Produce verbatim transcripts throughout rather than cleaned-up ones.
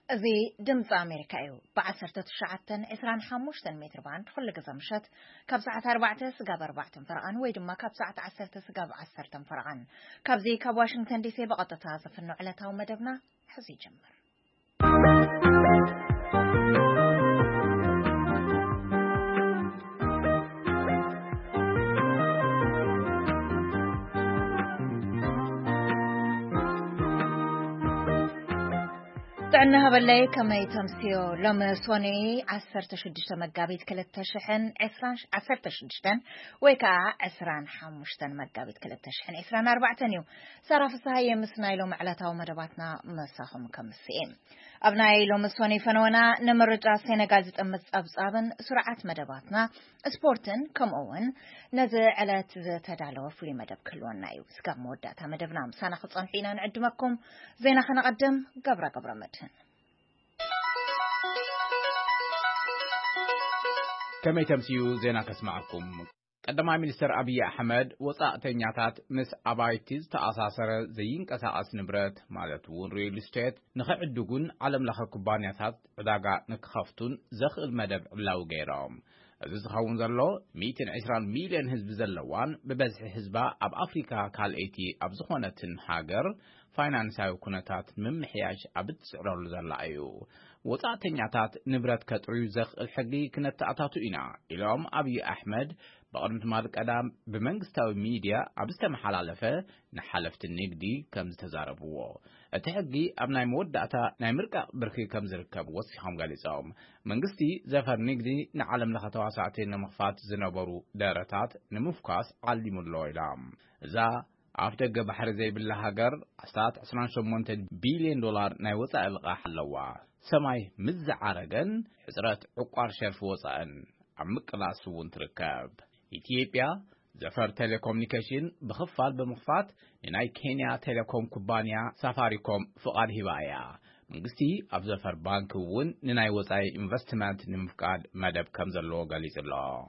زي دمز أمريكايو بعشرة تشعتن إسران حموشتن متر باند كل جزمشت كبسعة أربعة سجاب أربعة فرعان ويدما كبسعة عشرة سجاب عشرة فرعان كبزي كواشنطن دي سي بقطة تازة في النعلة ومدبنا حزي جمر طعنها بالله كما يتمسيو لما سواني عسرت شدشتن مقابيت كلت شحن عسران عسرت شدشتن ويكا عسران حمشتن مقابيت كلت شحن عسران أربعة نيو صار في صهاية مسنايلو معلتها ومدباتنا مساهم كمسيين أبناي لو مسواني فنونا نمرج السنغال زتأمس أبصابن سرعة مدباتنا سبورتن كم أون نزل على تدعلو في مدب كلون نايو سكاب مودة مدبنا مسانا خصان حينا نقدمكم زينا خنا قدم قبرة قبرة متن كما يتمسيو زينا كسمعكم قدما مينستر أبي أحمد وصاء تنياتات مس أبايتيز تأساسر زين كساس نبرت مالتون ريل استيت نخعدقون علم لخ كوبانياتات عداقا نكخفتون زخ المدب علاو غيرهم أزيز خاون زلو مئتين وعشرين مليون حزب زلوان ببزح حزبا أب أفريكا كالإيتي أب زخونتن حاجر فاينانساو كونتات ممحياج أبت سعرال زلعيو وصاء تنياتات نبرت كتعيو زخ الحقي كنت تعطاتو إنا إلهم أبي أحمد بقرمت مالك أدام بمنغستاوي ميديا أبستم حلالفة نحلفت النقدي كم تزاربوه التحقي أبناي مودعتا نايمركا بركي كم زركب وصيحهم قاليساهم منغستي زفر نقدي نعلم لخطوة ساعتين نمخفات زنبرو دارتات نمفكاس علم الله إلام زا عفتق بحر زي بالله هجر عستات عسران شمونتن بيليون دولار نايوطا إلغا حلوا سماي مزع عرقن حزرات عقار شرف وطأن عمق لاسوون تركب إثيوبيا زفر تيليكومنيكيشن بخفال بمخفات ناي كينيا تيليكوم كوبانيا سافاريكوم فقاد هوايا منغستي أب زفر بانك ون ناي وصاي انفستمنت نمفقاد مدب كمزلو غاليز الله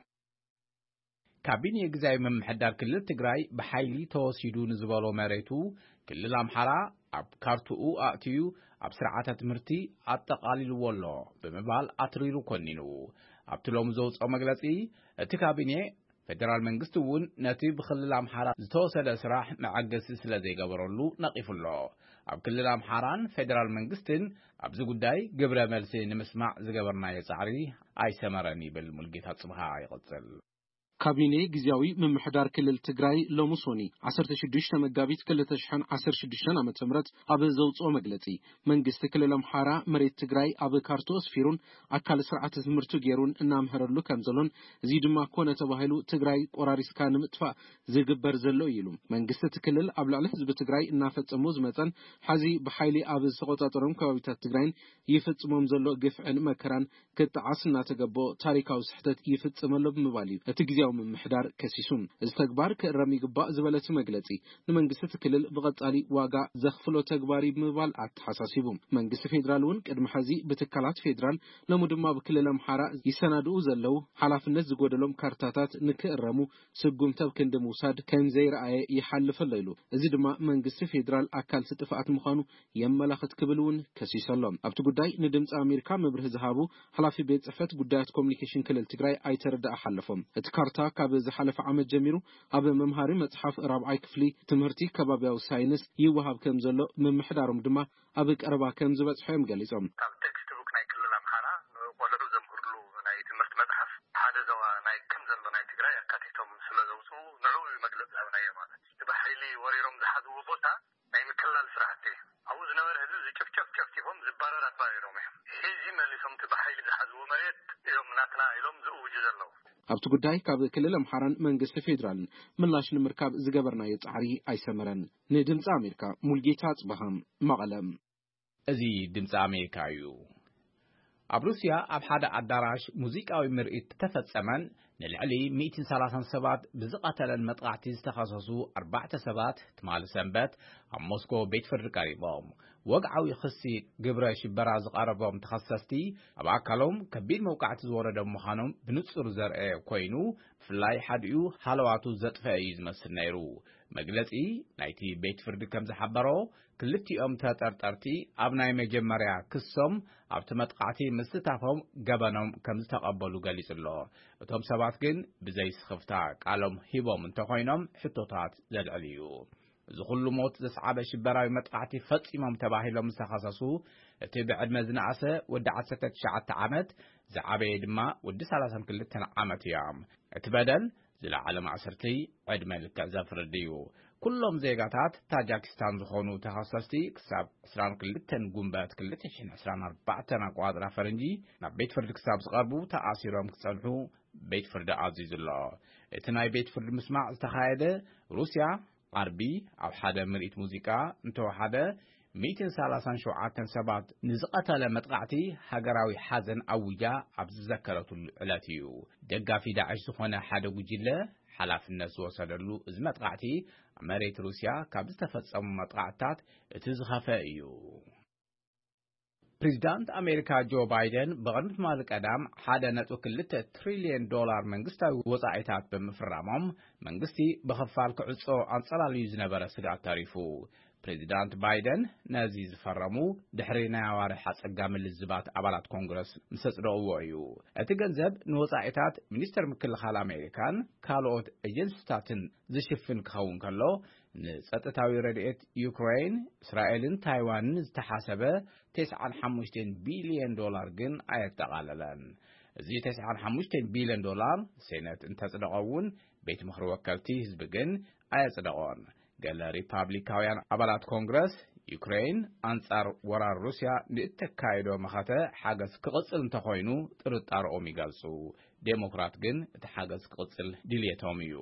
كابيني غزاي من محدار كل تግራይ بحيلي توسيدو نزبالو مريتو كل الامحرا أب كارتو أتيو أب سرعة تمرتي أتقاليل والله بمبال أتريرو كونينو أبتلوم زوز أو مجلسي تكابيني فدرال منغستون نتي بخل الامحرا زتوصل سراح معجز سلسلة زي قبرلو نقف الله أب كل الامحران فدرال منغستن أب زي قداي قبر ملسي نمسمع زي قبرنا يسعري أي سمراني بالملقيت هتصبها يغطل كابيني جزاوي من محدار كل التجراي لومسوني عصرت شديش تمجابيت كل تشحن عصر شديشنا متمرت أبي زوج أو مجلتي من جست كل الأمحارة مريت تجراي أبي كارتوس فيرون أكل سرعة تمرتو جيرون إنهم هرلو كمزلون زيد ما كونه تباهلو تجراي قراريس كان متفا زي جبر زلو يلوم من جست كل الأبل على حزب تجراي نافت أموز مثلا حزي بحيلي أبي سقطات رم كوابيت التجراين يفت ممزلو قف عن مكران كت عصنا تجبو تاريخ أو سحتت يفت ملو بمبالي تجزي من محدار كسيسون استكبار كرمي قباء زبالة مجلتي لمنقسة كلل بغط علي واقع زخفلو تكباري بمبال اتحساسيبهم منقسة فيدرالون كدم حزي بتكالات فيدرال لمدما بكلل امحارة يساندو زلو حلاف الناس قودلهم كارتاتات نكرمو سقوم تبكن دموساد كان زي رأي يحلف الليلو ازيدما منقسة فيدرال اكال ستفاعت مخانو يملاخت كبلون كسيسالهم ابتو قداي ندمت امريكا مبرهزهابو حلافي بيت افت قدايات كومنيكيشن كلل تقراي اي ترد احلفهم اتكارتا كاب زحلف عمد جميرو أب ممهاري متحف رابعي كفلي تمهرتي كبابيو ساينس يوهاب كمزلو من محدارم دما أبك أربع كمزبت حيم قاليزم تكست بوك ناي كل الأمحارة ولدو زمهرلو ناي تمهرت متحف هذا زوا ناي كمزلو ناي تقرأي أكاتيتهم سلازوسو نعو المجلس أو ناي مالك تبحيلي وريرم زحادو وبوتا ناي مكلا الفرحتي عاوز نور هدو زي كف كف كف كفهم زبارات بايرومي هيزي ماليسهم تبحيلي زحادو مريت يوم ناكنا يلوم زقو جزلو أبتو قداي كاب كل الأمحارن منقس فيدرال من لاش المركب زجبرنا يتعري أي سمرن ندمت أمريكا ملقيتات بهم مغلم أزي دمت أمريكا يو أبروسيا أبحاد الدراش موسيقى ومرئت تفتسمن نلعلي مئتين ثلاثة سبات بزقة المطقعتي استخصصوا أربعة سبات تمال سنبات موسكو بيت فرقاريبهم ወግዓዊ ክሲ ግብረ ሽበራ ዝቀረቦም ተኸሰስቲ ኣብ ኣካሎም ከቢድ መውቃዕቲ ዝወረዶም ምዃኖም ብንጹር ዘርአ ኮይኑ ብፍላይ ሓዲኡ ሃለዋቱ ዘጥፍአ እዩ ዝመስል ነይሩ መግለጺ ናይቲ ቤት ፍርዲ ከም ዝሓበሮ ክልቲኦም ተጠርጠርቲ ኣብ ናይ መጀመርያ ክሶም ኣብቲ መጥቃዕቲ ምስታፎም ገበኖም ከም ዝተቐበሉ ገሊጹ ኣሎ እቶም ሰባት ግን ብዘይስኽፍታ ቃሎም ሂቦም እንተኾይኖም ሕቶታት ዘልዕል እዩ እዚ ኩሉ ሞት ዘስዓበ ሽበራዊ መጥቃዕቲ ፈጺሞም ተባሂሎም ዝተኸሰሱ እቲ ብዕድመ ዝነኣሰ ወዲ ዓሰርተ ትሽዓተ ዓመት ዝዓበየ ድማ ወዲ ሰላሳ ወክልተ ዓመት እዮም እቲ በደል ዝለዓለ ማእሰርቲ ዕድመ ልክዕ ዘፍርድ እዩ ኩሎም ዜጋታት ታጃኪስታን ዝኾኑ ተኸሰስቲ ክሳብ عشرين وكلتين ጉንበት ክልተ ሽሕን عشرين وأربعة ኣቋጥራ ፈረንጂ ናብ ቤት ፍርዲ ክሳብ ዝቐርቡ ተኣሲሮም ክጸንሑ ቤት ፍርዲ ኣዚዙ ኣሎ እቲ ናይ ቤት ፍርዲ ምስማዕ ዝተኻየደ ሩስያ ዓርቢ ኣብ ሓደ ምርኢት ሙዚቃ እንተወሓደ مئة وثلاثين وسبعة ሰባት ንዝቐተለ መጥቃዕቲ ሃገራዊ ሓዘን ኣውጃ ኣብ ዝዘከረትሉ ዕለት እዩ ደጋፊ ዳዕሽ ዝኾነ ሓደ ጉጅለ ሓላፍነት ዝወሰደሉ እዚ መጥቃዕቲ መሬት ሩስያ ካብ ዝተፈጸሙ መጥቃዕትታት እቲ ዝኸፈ እዩ ፕሬዝዳንት ኣሜሪካ ጆ ባይደን በቅድሚት ማል ቀዳም ሓደ ነጥቢ ክልተ ትሪልዮን ዶላር መንግስታዊ ወጻኢታት ብምፍራሞም መንግስቲ ብኸፋል ክዕጾ አንጸላልዩ ዝነበረ ስጋት ተሪፉ ፕሬዝዳንት ባይደን ነዚ ዝፈረሙ ድሕሪ ናይ ኣዋርሕ ኣጸጋሚ ልዝባት ኣባላት ኮንግረስ ምሰጽደቕዎ እዩ እቲ ገንዘብ ንወጻኢታት ሚኒስተር ምክልኻል ኣሜሪካን ካልኦት ኤጀንሲታትን ዝሽፍን ክኸውን ከሎ ንጸጥታዊ ረድኤት ዩክሬን እስራኤልን ታይዋንን ዝተሓሰበ تسعة وخمسين ቢልዮን ዶላር ግን ኣየጠቓለለን እዚ تسعة وخمسين ቢልዮን ዶላር ሴነት እንተጽደቐውን ቤት ምክሪ ወከልቲ ህዝቢ ግን ኣየጽደቖን ገለ ሪፓብሊካውያን ኣባላት ኮንግረስ ዩክሬን አንጻር ወራር ሩስያ ንእተካይዶ መኸተ ሓገዝ ክቕጽል እንተኾይኑ ጥርጣሮኦም ይገልጹ ዴሞክራት ግን እቲ ሓገዝ ክቕጽል ድልየቶም እዩ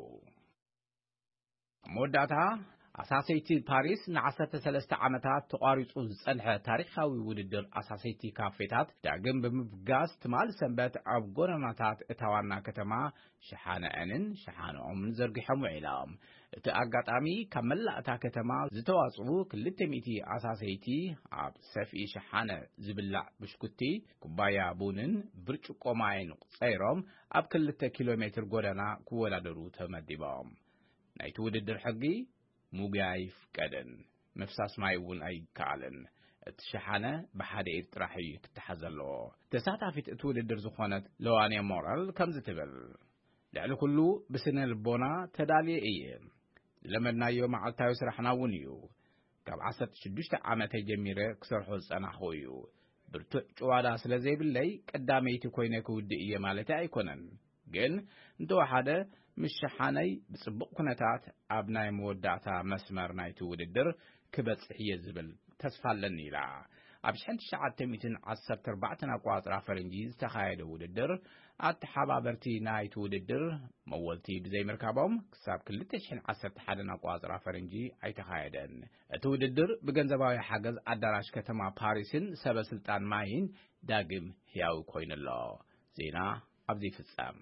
መወዳእታ ኣሳሰይቲ ፓሪስ ንዓሰርተ ሰለስተ ዓመታት ተቋሪጹ ዝጸንሐ ታሪኻዊ ውድድር ኣሳሰይቲ ካፌታት ዳግም ብምፍጋስ ትማል ሰንበት ኣብ ጎደናታት እታ ዋና ከተማ ሸሓነአንን ሸሓነኦምን ዘርጊሖም ውዒሎም እቲ ኣጋጣሚ ካብ መላእታ ከተማ ዝተዋጽኡ ክልተ ሚእቲ ኣሳሰይቲ ኣብ ሰፍኢ ሸሓነ ዝብላዕ ብሽኩቲ ኩባያ ቡንን ብርጭቆ ማይን ጸይሮም ኣብ ክልተ ኪሎ ሜትር ጎደና ክወዳደሩ ተመዲቦም ናይቲ ውድድር ሕጊ ሙጋይ ፍቀደን መፍሳስ ማይ እውን ኣይከኣልን እቲ ሸሓነ ብሓደ ኢድ ጥራሕ እዩ ክትሓዘለዎ ተሳታፊት እቲ ውድድር ዝኾነት ለዋንያ ሞራል ከምዚ ትብል ልዕሊ ኩሉ ብስነ ልቦና ተዳልየ እየ ለመድናዮ መዓልታዊ ስራሕና እውን እዩ ካብ ዓሰርተ ሽዱሽተ ዓመተ ጀሚረ ክሰርሖ ዝጸናኹ እዩ ብርቱዕ ጭዋዳ ስለ ዘይብለይ ቀዳመይቲ ኮይነ ክውድእ እየ ማለት ኣይኮነን ግን እንተወሓደ ምሽሓነይ ብጽቡቕ ኩነታት ኣብ ናይ መወዳእታ መስመር ናይቲ ውድድር ክበጽሕ እየ ዝብል ተስፋ ኣለኒ ኢላ ኣብ ሽሕን ትሽዓተ ሚእትን ዓሰርተ ኣርባዕተ ኣቋጽራ ፈረንጂ ዝተኻየደ ውድድር ኣተሓባበርቲ ናይቲ ውድድር መወልቲ ብዘይምርካቦም ክሳብ ክልተ ሽሕን ዓሰርተ ሓደ ኣቋጽራ ፈረንጂ ኣይተኻየደን እቲ ውድድር ብገንዘባዊ ሓገዝ ኣዳራሽ ከተማ ፓሪስን ሰበስልጣን ማይን ዳግም ሕያው ኮይኑሎ ዜና ኣብዚ ፍጻም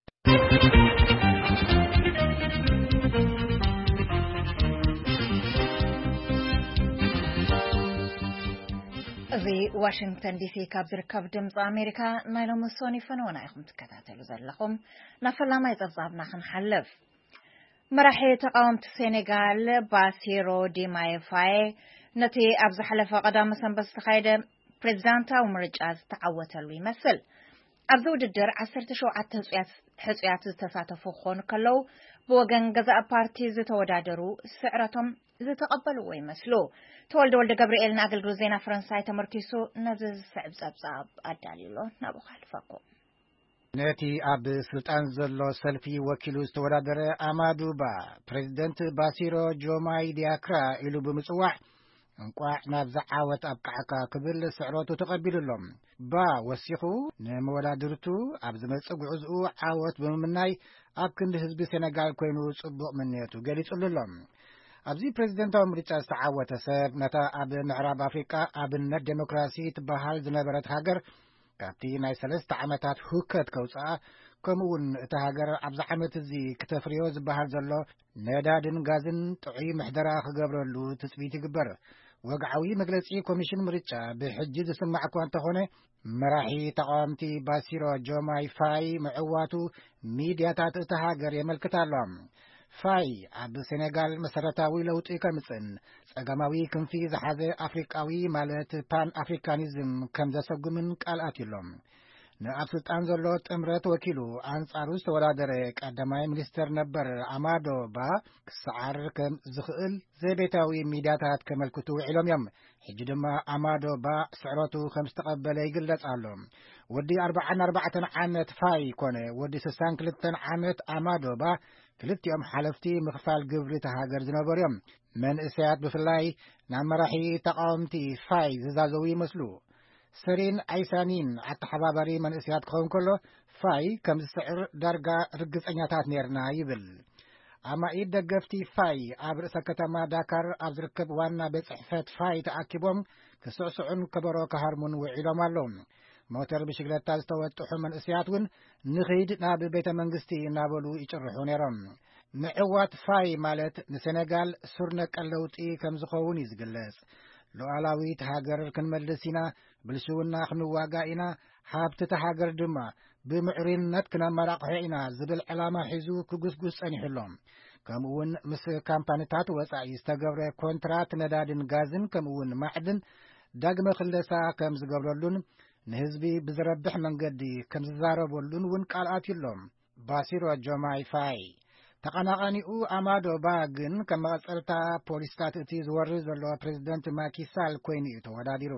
እዚ ዋሽንግተን ዲሲ ካብ ዝርከብ ድምፂ ኣሜሪካ ናይ ሎሚ ሶኒ ፈነወና ኢኹም ትከታተሉ ዘለኹም ናፈላማይ ጸብጻብና ክንሓልፍ መራሒ ተቃወምቲ ሴኔጋል ባሲሮ ዲማይ ፋይ ነቲ ኣብ ዝሓለፈ ቀዳመ ሰንበት ዝተኻየደ ፕሬዝዳንታዊ ምርጫ ዝተዓወተሉ ይመስል ኣብዚ ውድድር ዓሰርተ ሸውዓተ ሕጽያት ዝተሳተፉ ክኾኑ ከለዉ ብወገን ገዛእ ፓርቲ ዝተወዳደሩ ስዕረቶም ዝተቐበልዎ ይመስሉ ተወልደ ወልደ ገብርኤል ንኣገልግሎት ዜና ፈረንሳይ ተመርኪሱ ነዚ ዝስዕብ ጸብጻብ ኣዳልዩሎ ናብኡ ሓልፈኩም ነቲ ኣብ ስልጣን ዘሎ ሰልፊ ወኪሉ ዝተወዳደረ ኣማዱ ባ ፕሬዚደንት ባሲሮ ጆማይ ዲያክራ ኢሉ ብምጽዋዕ እንቋዕ ናብ ዝዓወት ኣብ ቃዕካ ክብል ስዕረቱ ተቐቢሉሎም ባ ወሲኹ ንመወዳድርቱ ኣብ ዝመጽእ ጉዕዝኡ ዓወት ብምምናይ ኣብ ክንዲ ህዝቢ ሴኔጋል ኮይኑ ጽቡቕ ምንየቱ ገሊጹሎም ኣብዚ ፕሬዝደንታዊ ምርጫ ዝተዓወተ ሰብ ነታ ኣብ ምዕራብ ኣፍሪቃ ኣብነት ዴሞክራሲ ትበሃል ዝነበረት ሃገር ካብቲ ናይ ሰለስተ ዓመታት ሁከት ከውፅኣ ከምኡውን እቲ ሃገር ኣብዚ ዓመት እዚ ክተፍርዮ ዝበሃል ዘሎ ነዳድን ጋዝን ጥዑይ ምሕደራ ክገብረሉ ትጽቢት ይግበር ወግዓዊ መግለጺ ኮሚሽን ምርጫ ብሕጂ ዝስማዕ እኳ እንተኾነ መራሒ ተቃዋምቲ ባሲሮ ጆማይ ፋይ ምዕዋቱ ሚድያታት እታ ሃገር የመልክታሎም። ፋይ ኣብ ሴኔጋል መሰረታዊ ለውጢ ከምጽን ጸጋማዊ ክንፊ ዝሓዘ ኣፍሪቃዊ ማለት ፓን ኣፍሪካኒዝም ከም ዘሰጉምን ቃልኣት ኢሎም። ንኣብ ስልጣን ዘሎ ጥምረት ወኪሉ ኣንጻሩ ዝተወዳደረ ቀዳማይ ሚኒስተር ነበር ኣማዶ ባ ክሰዓር ከም ዝኽእል ዘይቤታዊ ሚድያታት ከመልክቱ ውዒሎም እዮም። ሕጂ ድማ ኣማዶ ባ ስዕረቱ ከም ዝተቐበለ ይግለጽ ኣሎ። ወዲ ኣርባዓን ኣርባዕተን ዓመት ፋይ ኮነ ወዲ ስሳን ክልተን ዓመት ኣማዶ ባ ክልቲኦም ሓለፍቲ ምኽፋል ግብሪ ተሃገር ዝነበሩ እዮም። መንእሰያት ብፍላይ ናብ መራሒ ተቃወምቲ ፋይ ዝዛዘቡ ይመስሉ። ሰሪን ኣይሳኒን ኣተሓባባሪ መንእሰያት ክኸውን ከሎ ፋይ ከም ዝስዕር ዳርጋ ርግጸኛታት ነርና ይብል። ኣማኢድ ደገፍቲ ፋይ ኣብ ርእሰ ከተማ ዳካር ኣብ ዝርከብ ዋና ቤት ጽሕፈት ፋይ ተኣኪቦም ክስዕስዑን ከበሮ ክሃርሙን ውዒሎም ኣለዉ። ሞተር ብሽክለታ ዝተወጥሑ መንእሰያት እውን ንኸይድ ናብ ቤተ መንግስቲ እናበሉ ይጭርሑ ነይሮም። ምዕዋት ፋይ ማለት ንሴኔጋል ሱር ነቀል ለውጢ ከም ዝኸውን እዩ ዝግለጽ። ሉዓላዊት ሃገር ክንመልስ ኢና፣ ብልሽውና ክንዋጋእ ኢና፣ ሃብቲ ሃገር ድማ ብምዕሩይነት ክነመራቕሖ ኢና ዝብል ዕላማ ሒዙ ክጉስጉስ ጸኒሕሎም። ከምኡውን ምስ ካምፓኒታት ወጻኢ ዝተገብረ ኮንትራት ነዳድን ጋዝን ከምኡውን ማዕድን ዳግመ ክለሳ ከም ዝገብረሉን ንህዝቢ ብዝረብሕ መንገዲ ከም ዝዛረበሉን እውን ቃልኣት ኢሎም ባሲሮ ጆማይ ፋይ። ተቐናቃኒኡ ኣማዶ ባ ግን ከም መቐጸልታ ፖሊስታት እቲ ዝወርድ ዘሎ ፕሬዚደንት ማኪሳል ኮይኑ እዩ ተወዳዲሩ።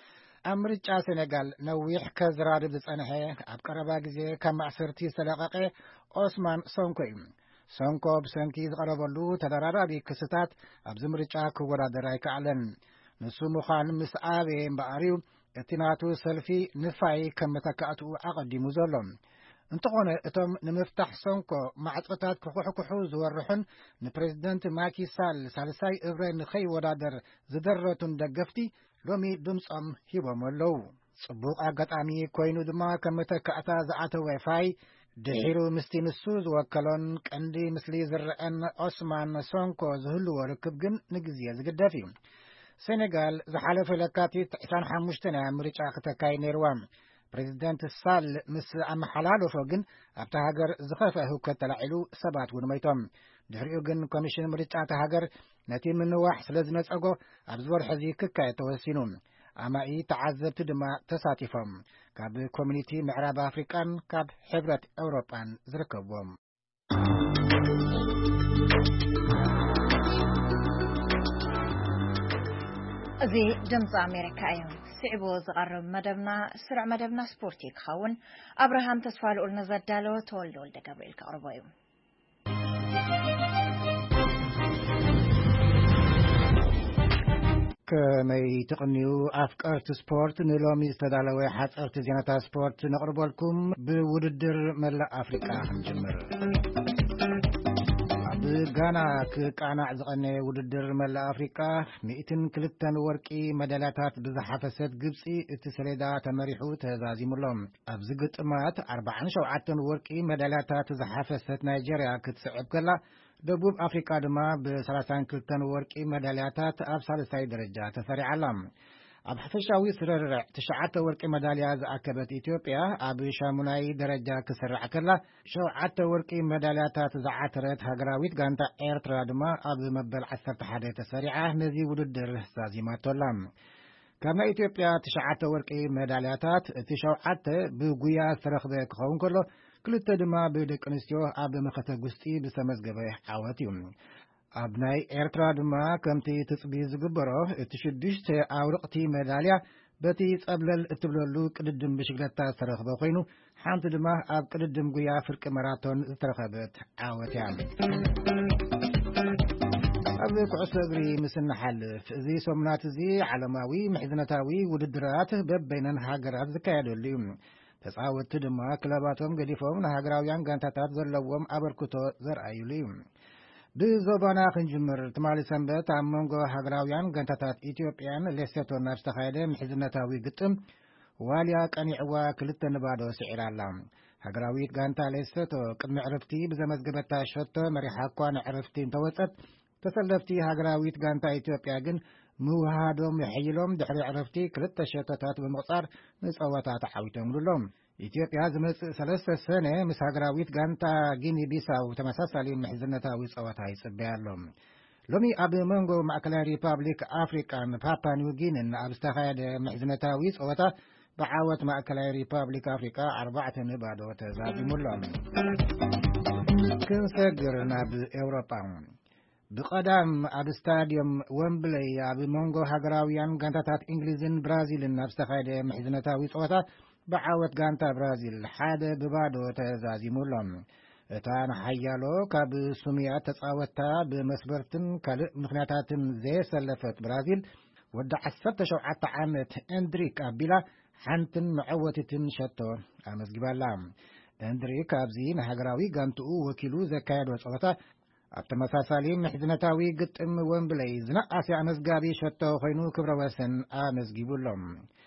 ኣብ ምርጫ ሴኔጋል ነዊሕ ከዝራርብ ዝጸንሐ ኣብ ቀረባ ግዜ ካብ ማዕሰርቲ ዝተለቐቐ ኦስማን ሶንኮ እዩ። ሶንኮ ብሰንኪ ዝቐረበሉ ተደራራቢ ክስታት ኣብዚ ምርጫ ክወዳደር ኣይከኣለን። ንሱ ምዃን ምስ ኣበየ እምበኣር እዩ እቲ ናቱ ሰልፊ ንፋይ ከም መተካእትኡ ኣቐዲሙ ዘሎ። እንተኾነ እቶም ንምፍታሕ ሶንኮ ማዕጾታት ክኩሕኩሑ ዝወርሑን ንፕሬዚደንት ማኪሳል ሳልሳይ እብረ ንኸይወዳደር ዝደረቱን ደገፍቲ ሎሚ ድምፆም ሂቦም ኣለዉ። ጽቡቕ ኣጋጣሚ ኮይኑ ድማ ከም መተካእታ ዝኣተወ ፋይ ድሒሩ ምስቲ ንሱ ዝወከሎን ቀንዲ ምስሊ ዝርአን ኦስማን ሶንኮ ዝህልዎ ርክብ ግን ንግዜ ዝግደፍ እዩ። ሴኔጋል ዝሓለፈ ለካቲት ዕስራን ሓሙሽተን ምርጫ ክተካይ ነይርዋ። ፕሬዚደንት ሳል ምስ ኣመሓላለፎ ግን ኣብታ ሃገር ዝኸፍአ ህውከት ተላዒሉ ሰባት እውን ሞይቶም። ድሕሪኡ ግን ኮሚሽን ምርጫ እታ ሃገር ነቲ ምንዋሕ ስለ ዝነጸጎ ኣብ ዝወርሒ እዚ ክካየድ ተወሲኑ። ኣማኢ ተዓዘብቲ ድማ ተሳቲፎም ካብ ኮሚኒቲ ምዕራብ ኣፍሪቃን ካብ ሕብረት ኤውሮጳን ዝርከብዎም። እዚ ድምፂ ኣሜሪካ እዩ። ስዕቦ ዝቐርብ መደብና ስርዕ መደብና ስፖርት ክኸውን ኣብርሃም ተስፋ ልኡል ነዘዳለወ ተወልደ ወልደ ገብርኤል ከቕርቦ እዩ። ከመይ ትቕንዩ ኣፍቀርቲ ስፖርት ንሎሚ ዝተዳለወ ሓፀርቲ ዜናታት ስፖርት ነቕርበልኩም ብውድድር መላእ ኣፍሪቃ ክንጅምር። ኣብ ጋና ክቃናዕ ዝቐነየ ውድድር መላእ ኣፍሪቃ ሚእትን ክልተን ወርቂ መዳልያታት ብዝሓፈሰት ግብፂ እቲ ሰሌዳ ተመሪሑ ተዛዚሙሎም። ኣብዚ ግጥማት ኣርባዓን ሸውዓተን ወርቂ መዳልያታት ዝሓፈሰት ናይጀርያ ክትስዕብ ከላ ደቡብ ኣፍሪቃ ድማ ብሰላሳን ክልተን ወርቂ መዳልያታት ኣብ ሳልሳይ ደረጃ ተሰሪዓላ። ኣብ ሓፈሻዊ ስርርዕ ትሽዓተ ወርቂ መዳልያ ዝኣከበት ኢትዮጵያ ኣብ ሻሙናይ ደረጃ ክስርዕ ከላ ሸውዓተ ወርቂ መዳልያታት ዝዓተረት ሃገራዊት ጋንታ ኤርትራ ድማ ኣብ መበል ዓሰርተ ሓደ ተሰሪዓ ነዚ ውድድር ዛዚማቶላ። ካብ ናይ ኢትዮጵያ ትሽዓተ ወርቂ መዳልያታት እቲ ሸውዓተ ብጉያ ዝተረኽበ ክኸውን ከሎ ክልተ ድማ ብደቂ ኣንስትዮ ኣብ መኸተ ጉስጢ ብተመዝገበ ዓወት እዩ። ኣብ ናይ ኤርትራ ድማ ከምቲ ትጽቢ ዝግበሮ እቲ ሽዱሽተ ኣውርቕቲ መዳልያ በቲ ጸብለል እትብለሉ ቅድድም ብሽክለታ ዝተረኽበ ኮይኑ ሓንቲ ድማ ኣብ ቅድድም ጉያ ፍርቂ ማራቶን ዝተረኸበት ዓወት እያ። ኣብ ኩዕሶ እግሪ ምስ እንሓልፍ እዚ ሰሙናት እዚ ዓለማዊ ምሕዝነታዊ ውድድራት በበይነን ሃገራት ዝካየደሉ እዩ። ተጻወትቲ ድማ ክለባቶም ገዲፎም ንሃገራውያን ጋንታታት ዘለዎም ኣበርክቶ ዘርአዩሉ እዩ። ብዞባና ክንጅምር ትማሊ ሰንበት ኣብ መንጎ ሃገራውያን ጋንታታት ኢትዮጵያን ሌሶቶን ናብ ዝተኻየደ ምሕዝነታዊ ግጥም ዋልያ ቀኒዕዋ ክልተ ንባዶ ስዒራላ። ሃገራዊት ጋንታ ሌሶቶ ቅድሚ ዕረፍቲ ብዘመዝገበታ ሸቶ መሪሓ እኳ ንዕረፍቲ እንተወፀት ተሰለፍቲ ሃገራዊት ጋንታ ኢትዮጵያ ግን ምውሃዶም ይሕይሎም ድሕሪ ዕረፍቲ ክልተ ሸተታት ብምቕጻር ንጸወታ ተሓዊቶምሉሎም ኢትዮጵያ ዝመጽእ ሰለስተ ሰነ ምስ ሃገራዊት ጋንታ ጊኒ ቢሳው ተመሳሳሊ ምሕዝነታዊ ጸወታ ይጽበያሎም ሎሚ ኣብ መንጎ ማእከላዊ ሪፓብሊክ ኣፍሪካን ፓፓ ኒው ጊኒን ኣብ ዝተኻየደ ምሕዝነታዊ ጸወታ ብዓወት ማእከላዊ ሪፓብሊክ ኣፍሪካ ኣርባዕተ ንባዶ ተዛዚሙሎም ክንሰግር ናብ ኤውሮጳ ብቐዳም ኣብ ስታድዮም ወምብለይ ኣብ መንጎ ሃገራውያን ጋንታታት እንግሊዝን ብራዚልን ኣብ ዝተኻየደ ምሕዝነታዊ ጸወታ ብዓወት ጋንታ ብራዚል ሓደ ብባዶ ተዛዚሙሎም እታ ንሓያሎ ካብ ሱምያ ተጻወታ ብመስበርትን ካልእ ምኽንያታትን ዘየሰለፈት ብራዚል ወዲ ዓሰርተ ሸውዓተ ዓመት ኤንድሪክ ኣቢላ ሓንትን መዕወትትን ሸቶ ኣመዝጊባላ ኤንድሪክ ኣብዚ ንሃገራዊ ጋንትኡ ወኪሉ ዘካየዶ ጸወታ ኣብ ተመሳሳሊ ምሕዝነታዊ ግጥም ወምብለይ ዝነኣሰ ኣመዝጋቢ ሸቶ ኮይኑ ክብረ ወሰን ኣመዝጊቡሎም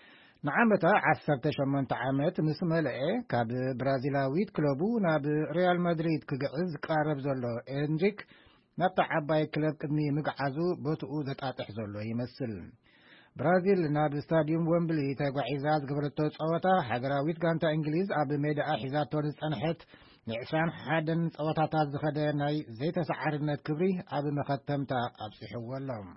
ንዓመታ ዓሰርተ ሸሞንተ ዓመት ምስ መልአ ካብ ብራዚላዊት ክለቡ ናብ ሪያል ማድሪድ ክግዕዝ ዝቃረብ ዘሎ ኤንድሪክ ናብታ ዓባይ ክለብ ቅድሚ ምግዓዙ ቦትኡ ዘጣጥሕ ዘሎ ይመስል ብራዚል ናብ ስታዲየም ወምብሊ ተጓዒዛ ዝገበረቶ ጸወታ ሃገራዊት ጋንታ እንግሊዝ ኣብ ሜዳኣ ሒዛቶ ዝጸንሐት ንዕስራን ሓደን ጸወታታት ዝኸደ ናይ ዘይተሰዓርነት ክብሪ ኣብ መኸተምታ ኣብጽሕዎሎም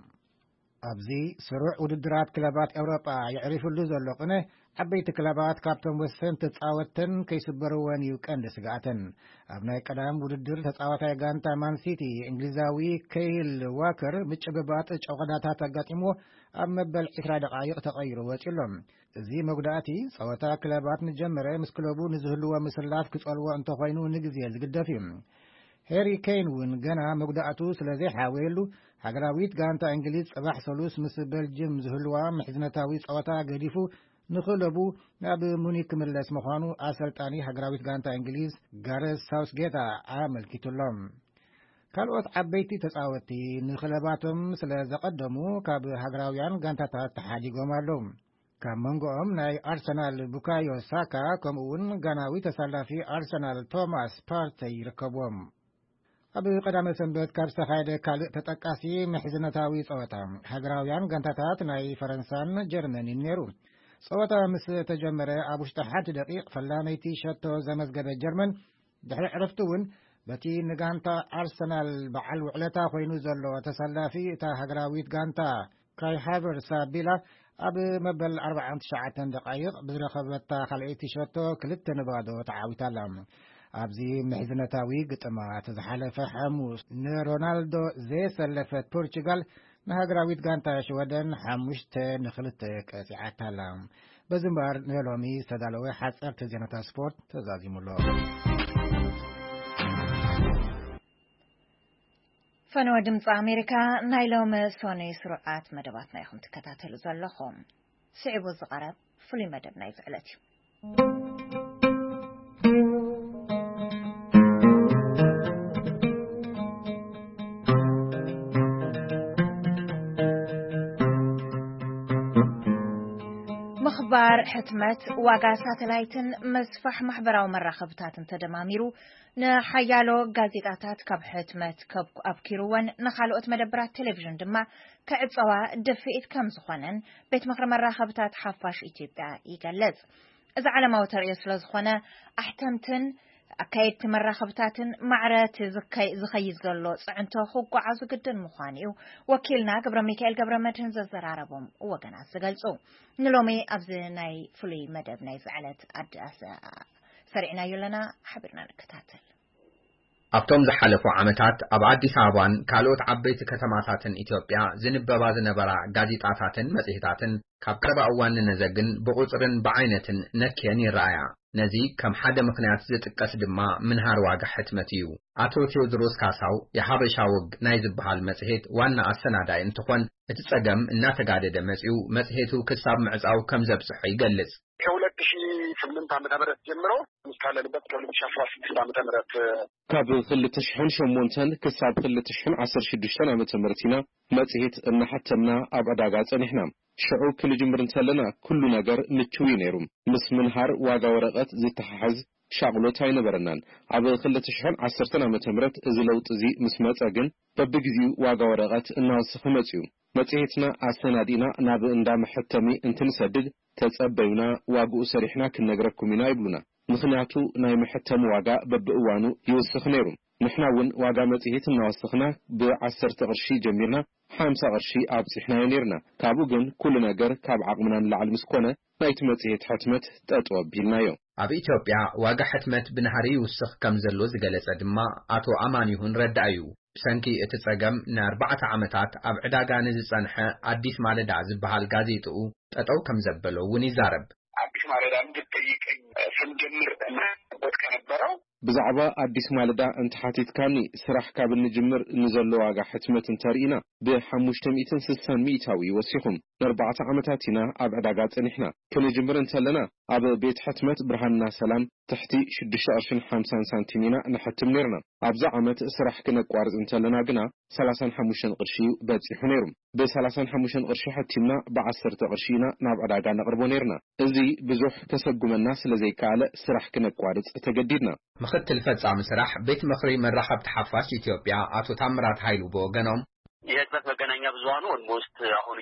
ኣብዚ ስሩዕ ውድድራት ክለባት ኤውሮጳ ይዕሪፍሉ ዘሎ ቅነ ዓበይቲ ክለባት ካብቶም ወሰንቲ ተጻወተን ከይስበርወን እዩ ቀንዲ ስጋኣተን ኣብ ናይ ቀዳም ውድድር ተጻዋታይ ጋንታ ማንሲቲ እንግሊዛዊ ኬይል ዋከር ምጭብባጥ ጨውቀዳታት ኣጋጢሞ ኣብ መበል ዒስራ ደቓይቕ ተቐይሩ ወፂሎም እዚ መጉዳእቲ ጸወታ ክለባት ንጀመረ ምስ ክለቡ ንዝህልዎ ምስላት ክጸልዎ እንተኾይኑ ንግዜ ዝግደፍ እዩ ሄሪ ኬን እውን ገና መጉዳእቱ ስለዘይሓወየሉ ሃገራዊት ጋንታ እንግሊዝ ጽባሕ ሰሉስ ምስ ቤልጅየም ዝህልዋ ምሕዝነታዊ ጸወታ ገዲፉ ንክለቡ ናብ ሙኒክ ክምለስ ምዃኑ ኣሰልጣኒ ሃገራዊት ጋንታ እንግሊዝ ጋሬት ሳውስጌት ኣመልኪቱሎም ካልኦት ዓበይቲ ተጻወቲ ንክለባቶም ስለ ዘቐደሙ ካብ ሃገራውያን ጋንታታት ተሓዲጎም ኣለዉ ካብ መንጎኦም ናይ ኣርሰናል ቡካዮ ሳካ ከምኡውን ጋናዊ ተሰላፊ ኣርሰናል ቶማስ ፓርተይ ይርከብዎም ኣብ ቀዳመ ሰንበት ካብ ዝተኻየደ ካልእ ተጠቃሲ ምሕዝነታዊ ጸወታ ሃገራውያን ጋንታታት ናይ ፈረንሳን ጀርመንን ነይሩ ጸወታ ምስ ተጀመረ ኣብ ውሽጢ ሓንቲ ደቂቕ ፈላመይቲ ሸቶ ዘመዝገበ ጀርመን ድሕሪ ዕረፍቲ እውን በቲ ንጋንታ ኣርሰናል በዓል ውዕለታ ኮይኑ ዘሎ ተሰላፊ እታ ሃገራዊት ጋንታ ካይ ሃቨርትስ ኣቢላ ኣብ መበል ኣርባዓን ትሽዓተን ደቓይቕ ብዝረኸበታ ካልአይቲ ሸቶ ክልተ ንባዶ ተዓዊታላ ኣብዚ ምሕዝነታዊ ግጥማት ዝሓለፈ ሐሙስ ንሮናልዶ ዘየሰለፈት ፖርቹጋል ንሃገራዊት ጋንታ ሽወደን ሓሙሽተ ንኽልተ ቀፂዓታላ በዝምባር ንሎሚ ዝተዳለወ ሓፀርቲ ዜናታት ስፖርት ተዛዚሙሎ ፈነወ ድምፂ ኣሜሪካ ናይ ሎሚ ሶኒ ስሩዓት መደባትና ኢኹም ትከታተሉ ዘለኹም ስዒቡ ዝቐረብ ፍሉይ መደብ ናይ ዝዕለት እዩ مخبار حتمت واقع ساتلايتن مسفح محبراو مراخبتاتن تدماميرو نحيالو غازيطاتات كاب حتمت كاب أبكيروان نخالوت مدبرات تلفزيون دما كعبصوا دفئت كم زخوانن بيت مخر مراخبتات حفاش إتيبتا يقلز إذا على موتر يسلو زخوانا أحتمتن أكايد مراخبتاتن معرات زكي زخيز زلو سعنتو خوكو عزو قدن مخانيو وكيلنا قبر ميكائيل قبر مدهن ززر عربهم وقنا سقلسو نلومي أبزناي فلي مدب ناي زعلت أدأسا سرعنا يولنا حبرنا نكتاتل أبتم زحلفو عمتات أب عديس عبان كالوت عبيت كتماتاتن إثيوبيا زنبابا زنبرا غازيطاتاتن مسيحتاتن كاب قرب أوان نزقن بغصرن بعينتن نكياني رايا نزي كم حدا مخنيات زتقس دما منهار واقع حتمتيو أتو تيودروس كاساو يحابشاوغ نايزب بحال مسيحت وانا السنادا انتخوان اتتصقم الناس قادة دمسيو مسيحتو كساب معزاو كم زبسحو يقلز كولت شي سمنت عمد أمرت جمرو مسكالة لبت كولت شافراس سمنت عمد أمرت كاب خلت تشحن شمونتن كساب خلت تشحن عصر شدشتن عمد أمرتنا مسيحت إن حتمنا أبعداقات نحنا شعو كل جمرن سلنا كل نجر نتشوي نيروم مس منهار واقع ورقات زي تححز ሻቅሎት ኣይነበረናን ኣብ ክልተ ሽሕን ዓሰርተ ዓመተ ምህረት እዚ ለውጥ እዚ ምስ መጸ ግን በብግዚኡ ዋጋ ወረቀት እናወስኸ መጽዩ መጽሔትና ኣሰናዲና ናብ እንዳ መሕተሚ እንትንሰድድ ተጸበዩና ዋግኡ ሰሪሕና ክነግረኩም ኢና ይብሉና ምክንያቱ ናይ መሕተሚ ዋጋ በብእዋኑ ይወስኽ ነይሩ ንሕና እውን ዋጋ መጽሔት እናወስኽና ብዓሰርተ ቅርሺ ጀሚርና ሓምሳ ቅርሺ ኣብጽሕና ነርና ካብኡ ግን ኩሉ ነገር ካብ ዓቅምና ንላዕል ምስኮነ ናይቲ መጽሔት ሕትመት ጠጠው ኣቢልናዮ ኣብ ኢትዮጵያ ዋጋ ሕትመት ብናህሪ ይውስኽ ከም ዘሎ ዝገለጸ ድማ ኣቶ ኣማኒሁን ረዳዩ ብሰንኪ እቲ ጸገም ንኣርባዕተ ዓመታት ኣብ ዕዳጋ ንዝጸንሐ ኣዲስ ማለዳ ዝበሃል ጋዜጥኡ ጠጠው ከም ዘበሎ እውን ይዛረብ አዲስ ማለዳ እንድትጠይቀኝ ስንጀምር እናበት ከነበረው ብዛዕባ አዲስ ማለዳ እንትሓቲትካኒ ስራሕ ካብ እንጅምር ንዘሎ ዋጋ ሕትመት እንተሪኢና ብ560 ሚእታዊ ወሲኹም ንኣርባዕተ ዓመታት ኢና ኣብ ዕዳጋ ጸኒሕና ክንጅምር እንተለና ኣብ ቤት ሕትመት ብርሃንና ሰላም ትሕቲ ሽዱሽተ ቅርሺ ሓምሳ ሳንቲም ኢና ንሕትም ነርና ኣብዛ ዓመት ስራሕ ክነቋርጽ እንተለና ግና ሰላሳ ወሓሙሽተ ቅርሺ በጽሑ ነይሩ በሰላሳ ወሓሙሽተ ቅርሺ ሕቲምና ብዓሰርተ ቅርሺ ኢና ናብ ዕዳጋ ነቅርቦ ነርና እዚ ብዙሕ ከሰጉመና ስለዘይካለ ስራሕ ክነቋርጽ ተገዲድና ምክትል ፈጻሚ ስራሕ ቤት ምክሪ መራኸብቲ ሓፋሽ ኢትዮጵያ አቶ ታምራት ኃይሉ በወገኖም የህትመት መገናኛ ብዙሃኑ ኦልሞስት አሁን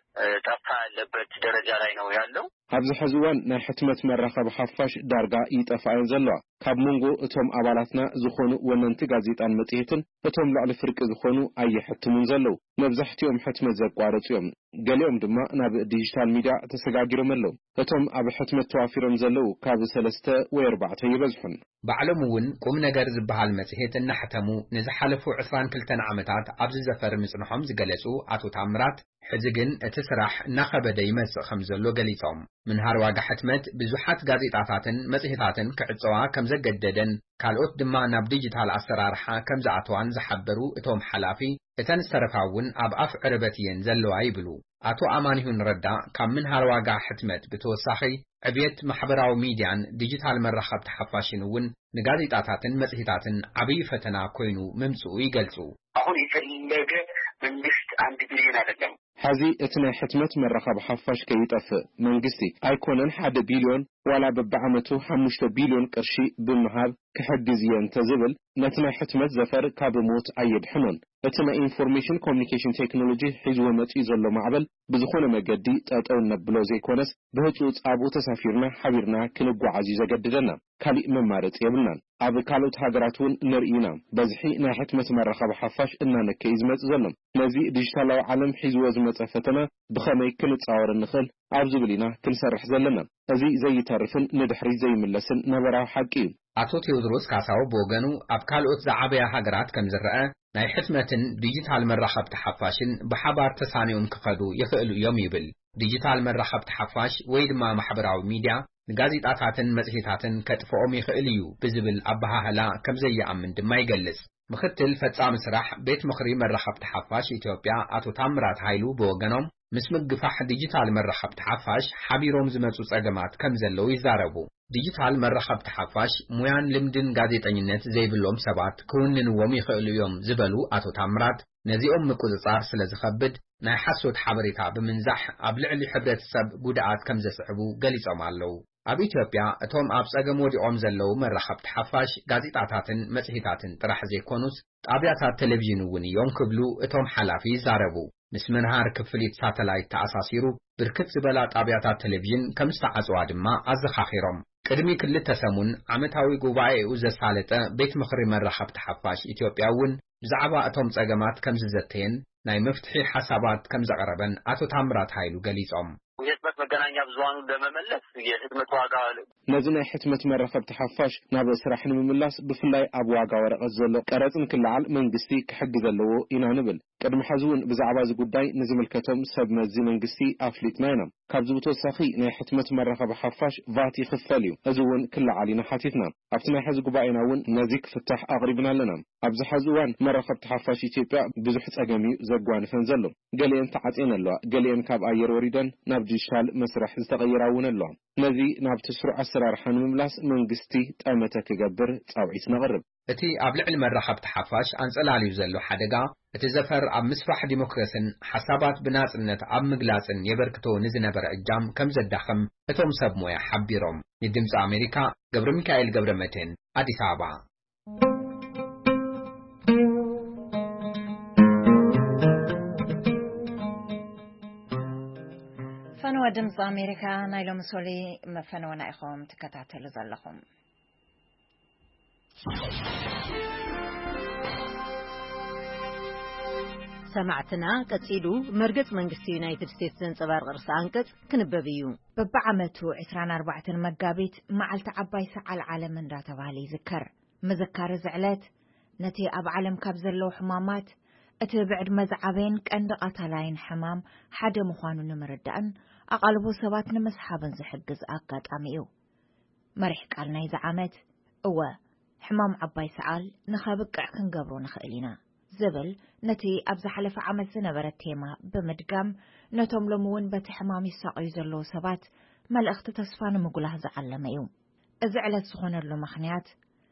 የጠፋ ያለበት ደረጃ ላይ ነው ያለው ኣብዚ ሕዚ እዋን ናይ ሕትመት መራኸቢ ሓፋሽ ዳርጋ ይጠፋእን ዘለዋ ካብ መንጎ እቶም አባላትና ዝኾኑ ወነንቲ ጋዜጣን መጽሔትን እቶም ላዕሊ ፍርቂ ዝኾኑ ኣይሕትሙን ዘለው መብዛሕትኦም ሕትመት ዘቋረጹ እዮም ገሊኦም ድማ ናብ ዲጂታል ሚድያ ተሰጋጊሮም ኣለው እቶም ኣብ ሕትመት ተዋፊሮም ዘለው ካብ ሰለስተ ወይ ኣርባዕተ ይበዝሑን ባዕሎም እውን ቁም ነገር ዝበሃል መጽሔት እናሕተሙ ንዝሓለፉ ዕስራን ክልተን ዓመታት ኣብዚ ዘፈር ምጽንሖም ዝገለጹ አቶ ታምራት ሕዚ ግን እቲ ስራሕ እናኸበደ ይመጽእ ከም ዘሎ ገሊጾም ምንሃር ዋጋ ሕትመት ብዙሓት ጋዜጣታትን መጽሔታትን ክዕጽዋ ከም ዘገደደን ካልኦት ድማ ናብ ዲጂታል ኣሰራርሓ ከም ዝኣተዋን ዝሓበሩ እቶም ሓላፊ እተን ዝተረፋውን ኣብ ኣፍ ዕረበት እየን ዘለዋ ይብሉ አቶ ኣማኒሁን ረዳ ካብ ምንሃር ዋጋ ሕትመት ብተወሳኺ ዕብየት ማሕበራዊ ሚድያን ዲጂታል መራኸብቲ ሓፋሽን እውን ንጋዜጣታትን መጽሔታትን ዓብይ ፈተና ኮይኑ መምጽኡ ይገልጹ አሁን የፈለገ መንግስት አንድ ቢሊዮን አይደለም حزي اتنا حتمت مرخب حفاش كيطفئ منغستي ايكونن حد بليون ولا ببعمتو خمسة بليون قرشي بمهاب كحجز ينتزبل نتنا حتمت زفر كابموت ايد حنون اتنا انفورميشن كوميونيكيشن تكنولوجي حزو متي زلو معبل بزخونه مجدي طاطو نبلو زي كونس بهصوص ابو تسافيرنا حبيرنا كنغعاز يزገድደنا ካልእ መማረጽ የብልናን ኣብ ካልኦት ሃገራቱን ንርኢና በዝሒ ናይ ሕትመት መራኸቢ ሓፋሽ እናነከ ይዝመጽ ዘሎም ነዚ ዲጂታላዊ ዓለም ሒዝዎ ዝመጸ ፈተና ብኸመይ ክንጻወር ንኽእል ኣብ ዝብሊና ክንሰርሕ ዘለና እዚ ዘይተርፍን ንድሕሪ ዘይምለስን ነበራዊ ሓቂ እዩ አቶ ቴዎድሮስ ካሳው በወገኑ ኣብ ካልኦት ዝዓበያ ሃገራት ከም ዝረአ ናይ ሕትመትን ዲጂታል መራኸብቲ ሓፋሽን ብሓባር ተሳኒዮም ክኸዱ ይኽእሉ እዮም ይብል ዲጂታል መራኸብቲ ሓፋሽ ወይ ድማ ማሕበራዊ ሚድያ ንጋዜጣታትን መጽሔታትን ከጥፍኦም ይኽእል እዩ ብዝብል ኣባሃህላ ከም ዘየኣምን ድማ ይገልጽ ምክትል ፈጻሚ ስራሕ ቤት ምክሪ መራኸብቲ ሓፋሽ ኢትዮጵያ አቶ ታምራት ኃይሉ በወገኖም ምስ ምግፋሕ ዲጂታል መራኸብቲ ሓፋሽ ሓቢሮም ዝመጹ ጸገማት ከም ዘለው ይዛረቡ ዲጂታል መራኸብቲ ሓፋሽ ሙያን ልምድን ጋዜጠኝነት ዘይብሎም ሰባት ክውንንዎም ይኽእሉ እዮም ዝበሉ አቶ ታምራት ነዚኦም ምቁጽጻር ስለ ዝኸብድ ናይ ሓሶት ሓበሬታ ብምንዛሕ ኣብ ልዕሊ ሕብረተሰብ ጉድኣት ከም ዘስዕቡ ገሊጾም ኣለው ኣብ ኢትዮጵያ እቶም ኣብ ጸገም ወዲቖም ዘለው መራኸብቲ ሓፋሽ ጋዜጣታትን መጽሔታትን ጥራሕ ዘይኮኑስ ጣብያታት ቴሌቪዥን እውን እዮም ክብሉ እቶም ሓላፊ ይዛረቡ ምስ መንሃር ክፍሊት ሳተላይት ተኣሳሲሩ ብርክት ዝበላ ጣብያታት ቴሌቪዥን ከም ዝተዓጽዋ ድማ ኣዘኻኺሮም ቅድሚ ክልተ ሰሙን ዓመታዊ ጉባኤኡ ዘሳለጠ ቤት ምክሪ መራኸብቲ ሓፋሽ ኢትዮጵያ እውን ብዛዕባ እቶም ጸገማት ከም ዝዘተየን ናይ መፍትሒ ሓሳባት ከም ዘቀረበን አቶ ታምራት ኃይሉ ገሊጾም የህትመት መገናኛ ብዙሃኑ ለመመለስ የህትመት ዋጋ ነዚ ናይ ሕትመት መራኸብቲ ሓፋሽ ናብ ስራሕ ንምምላስ ብፍላይ ኣብ ዋጋ ወረቐት ዘሎ ቀረጽን ክልዓል መንግስቲ ክሕግዝ ኣለዎ ኢና ንብል ቅድሚ ሕዚ እውን ብዛዕባ እዚ ጉዳይ ንዝምልከቶም ሰብ መዚ መንግስቲ ኣፍሊጥና ኢና ካብዚ ብተወሳኺ ናይ ሕትመት መራኸቢ ሓፋሽ ቫት ይኽፈል እዩ እዚ እውን ክልዓል ኢና ሓቲትና ኣብቲ ናይ ሕዚ ጉባኤና እውን ነዚ ክፍታሕ ኣቕሪብና ኣለና ኣብዚ ሕዚ እዋን መራኸብቲ ሓፋሽ ኢትዮጵያ ብዙሕ ጸገም እዩ ዘጓንፈን ዘሎ ገሊአን ተዓጽየን ኣለዋ ገሊአን ካብ ኣየር ወሪደን ናብ ዲጂታል مسرح استغيرون اللهم نذي نبت سرعة أسرار حن مملاس منجستي تأمتك جبر أوعيت نغرب أتي قبل علم الرحب تحفاش أنسأل على يزلو حدقة اتزفر عم مسفح ديمقراسن حسابات بناس النت عم مجلاسن يبركتو نزنا برأجام كم زدخم اتوم سبمويا حبيرهم يدمس أمريكا قبر ميكائيل قبر متين أديس أبابا فنوى دمس أمريكا نايلو مسولي مفنوى نايخوم تكتاتل زلخوم سمعتنا كتسيدو مرقت منقستي يونايتد ستيتس زنصبار غرس أنكت كنببيو ببعمتو عسران أربعة مقابيت معلت عباي سعى العالم من رات بالي ذكر مذكر زعلات نتي أب عالم كابزلو حمامات اتبعد مزعبين كأن قتلاين حمام حد مخانو نمردان أقلبو سبات نمسحابن زحجز أقات أميو مريح قالنا إذا عمت أوه حمام عباي سعال نخابك عكن قبرو نخيلنا زبل نتي أبز حلف عمل زنبرة تيما بمدقام نتوم لمون بتحمامي ساقي زلو سبات ملأخت تصفان مقوله زعل ميوم ازعلت سخون اللو مخنيات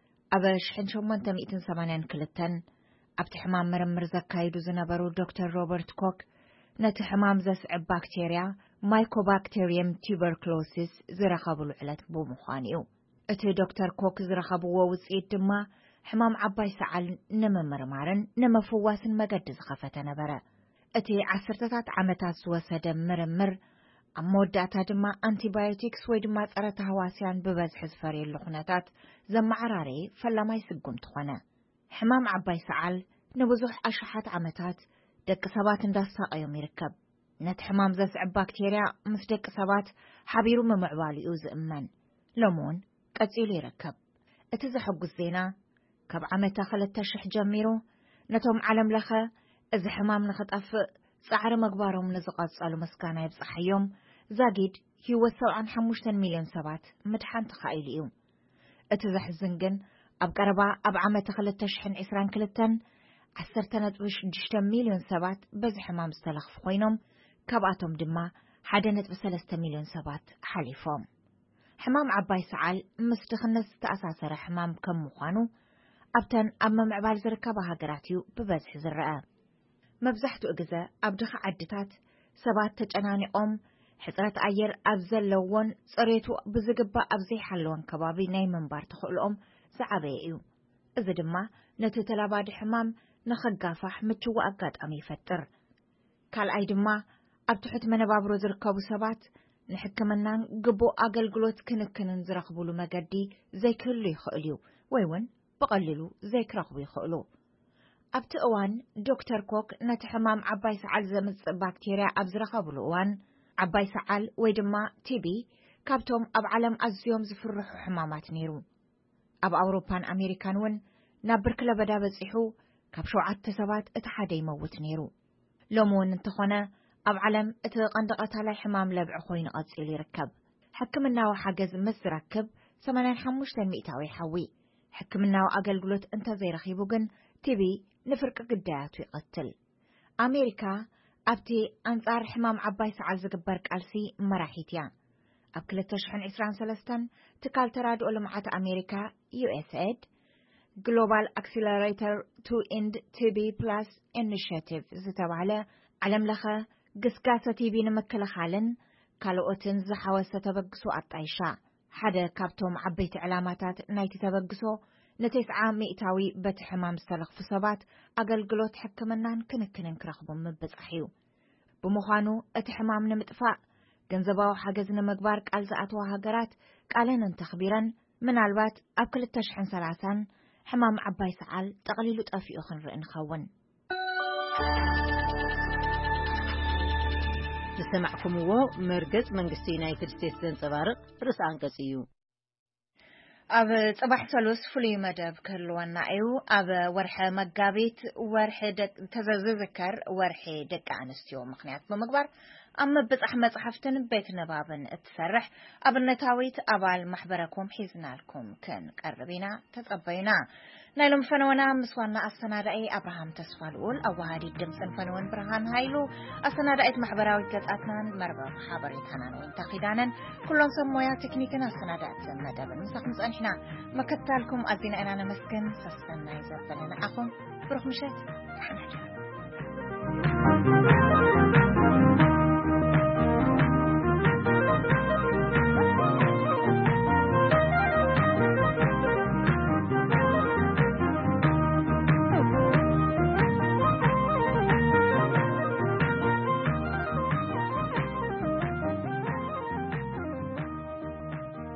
أبش حنشو منتا مئتين سمانين كلتن أبتحمام مرمر زكايدو زنبرو دكتور روبرت كوك نتي حمام زسعب باكتيريا مايكوباكتيريوم تيبركلوسيس زرخبو العلت بو مخانيو اتي دكتور كوك زرخبو ووزيد دما حمام عباي سعال نما مرمارن نما فواسن مقد زخفة نبرا اتي عسرتات عمتات سوسد مرمر عموداتا دما انتيبايوتيكس ويدما تقرت هواسيان ببز حزفاري اللخناتات زم عراري فلا ما يسقم تخوانا حمام عباي سعال نبزوح أشحات عمتات دك سبات انداسا ايوم يركب نت حمام زسعب باكتيريا مفدك سبات حبيرو ممعوالي اوز امان لمون قتيل يركب اتزحق الزينة كب عمتا خلت تشح جميرو نتوم علم لخا إذ حمام نخط أفق سعر مقبارهم نزقات سألو مسكانا يبصحيهم زاقيد يوثو عن حموشتن مليون سبات مدحان تخايليهم اتزح الزنقن أب قربا أب عمتا خلت تشحن عسران كلتن عسرتنت وش جشتن مليون سبات بز حمام استلخ فخوينهم كباتهم دما حدنت بسلسة مليون سبات حليفهم حمام عباي سعال مستخنس تأساسر حمام كم مخانو أبتن أما معبال زركبها قراتيو ببزح زرقاء مبزحتو إجزاء أبدخ عدتات سبات تجاناني أم حضرت أير أبزل لون صريتو بزقبا أبزي حلوان كبابي نايمن بارتخو الأم زعبيئيو إذا دما نتتلاباد حمام نخقافح متشو وأقاد أمي فتر كال أي دما أبتحت من بابرو زركبو سبات نحكمنان قبو أقل قلوت كنكنن زرقبولو مقدي زي كلي خقليو ويون بقللو زي كرخبي خقلو أبت أوان دكتور كوك نتحمام عباي سعال زمز باكتيريا أبزرخ بلوان عباي سعال ويدما تيبي كابتوم أب علم أزيوم زفرح حمامات نيرو أب أوروبان أمريكانون نابرك لبدا بزيحو كابشو عاد سبات اتحادي يموت نيرو لومون انتخونا أب علم اتقندقت على حمام لبع خوين أزيلي ركب حكمنا وحاجز مز ركب سمانين حموشتن مئتاوي حوي حكمنا وأقل قلت انت زي رخيبوغن تبي نفرق قدات ويقتل أمريكا أبتي أنصار حمام عباي سعال زقبرك ألسي مراحيتيان أبكل تشحن عسران سلستان تقال تراد أولمعات أمريكا يو إس إد Global Accelerator to End تي بي Plus Initiative زتوعلا علم لخا قسقاسة تيبي نمكل خالن كالو أتن زحواسة تبقسو أطعيشا حدا كابتوم عبيت علاماتات نايتي تبقسو نتسعة مئتاوي بت حمام سلخ في صبات أقل قلوت حكمنان كنكنن كرخبو مبزحيو بمخانو اتحمام نمتفاء جنزباو حاجزنا مقبار كالزقاتوا هاجرات قالن تخبيرا من البات أكل التشحن سلاسان حمام عباي سعال تقليلو تقفي أخن رئن خون تسمعكم هو مرقز منقسي يونايتد ستيتس زنصبارق رسان قسيو أب صباح سلوس فلي مدب كلوانا أيو أب ورحة مقابيت ورحة دك تززذكر ورحة دك عنستيو مخنيات بمقبر أما بس أحمد صحفتن بيت نبابن اتسرح أب النتاويت أبال محبركم حيزنا لكم كان قربينا تتقبينا نايلم فنونا مسوانا السنادائي أبراهام تسفالول أوهادي الدمسن فنون برهان هايلو السنادائي محبراوي قطعتنا مربع حابريتنا وانتقدانا كلهم سمويا تكنيكنا السنادائي مدابا مساق مسأنحنا مكتالكم أزينا إنا نمسكن سستنا يزبلنا أخم بروح مشات حمد